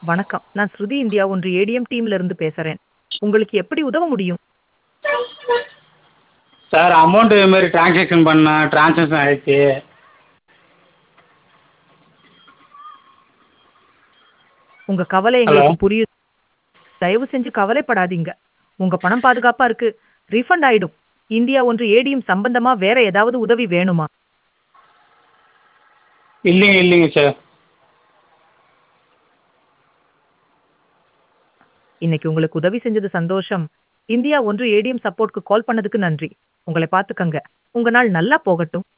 வணக்கம். நான் ஸ்ருதி இந்தியா ஒன்று ஏடிஎம் டீம்ல இருந்து பேசுறேன். உங்களுக்கு எப்படி உதவ முடியும்? சார் அமௌண்ட் இது மாதிரி டிரான்சாக்ஷன் பண்ணேன் டிரான்சாக்ஷன் ஆயிடுச்சு. உங்க கவலை ஹலோ. எங்களுக்கு புரியுது. தயவு செஞ்சு கவலைப்படாதீங்க. உங்க பணம் பாதுகாப்பா இருக்கு. ரீஃபண்ட் ஆயிடும். இந்தியா ஒன்று ஏடிஎம் சம்பந்தமா வேற ஏதாவது உதவி வேணுமா? இல்லைங்க சார். இன்னைக்கு உங்களுக்கு உதவி செஞ்சது சந்தோஷம். இந்தியா ஒன்று ஏடிஎம் சப்போர்ட்க்கு கால் பண்ணதுக்கு நன்றி. உங்களை பார்த்துக்கங்க. உங்க நாள் நல்லா போகட்டும்.